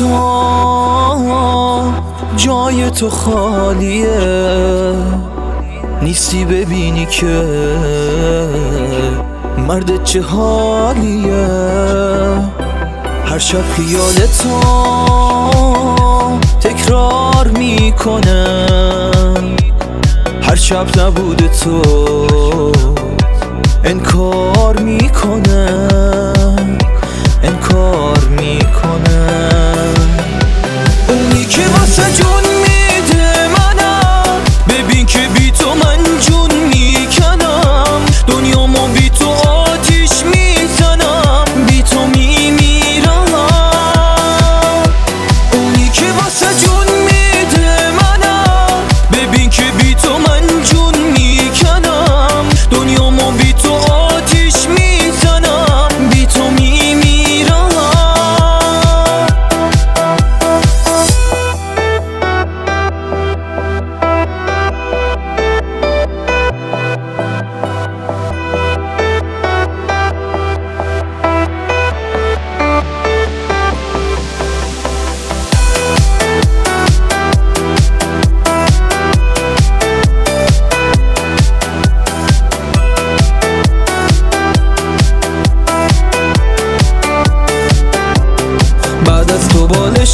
تا جای تو خالیه، نیستی ببینی که مرد چه حالیه. هر شب خیالتو تکرار میکنم، هر شب نبود تو انکار میکنم، انکار میکنم. اونی که واسه جون میده منم، ببین که بی تو من جون میکنم، دنیامو بی تو آتیش میزنم، بی تو میمیرم. اونی که واسه جون میده منم، ببین که بی تو من جون میکنم، دنیامو بی تو آتیش میزنم، بی تو میمیرم. بعد از تو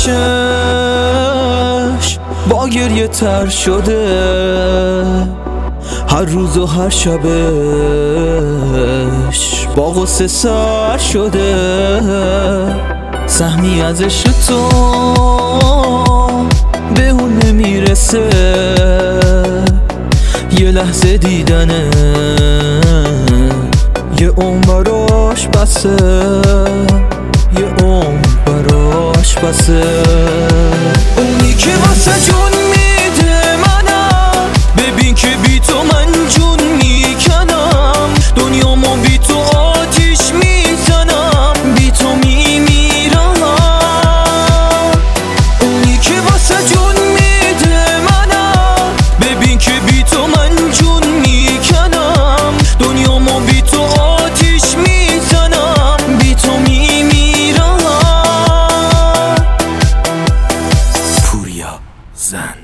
بالشش با گریه تر شده، هر روز و هر شبش با غصه سر شده. سهمی از عشق تو به اون نمیرسه، یه لحظه دیدنه یه عمر براش بسه، یه عمر براش بسه. اونی که واسه جون میده منم، ببین که بی تو من جون میکنم، دنیامو بی تو آتیش میزنم، بی تو میمیرم. اونی که واسه جون میده منم، ببین که بی تو من جون میکنم، دنیامو بی تو آتیش میزنم، بی تو میمیرم. پوریا زن.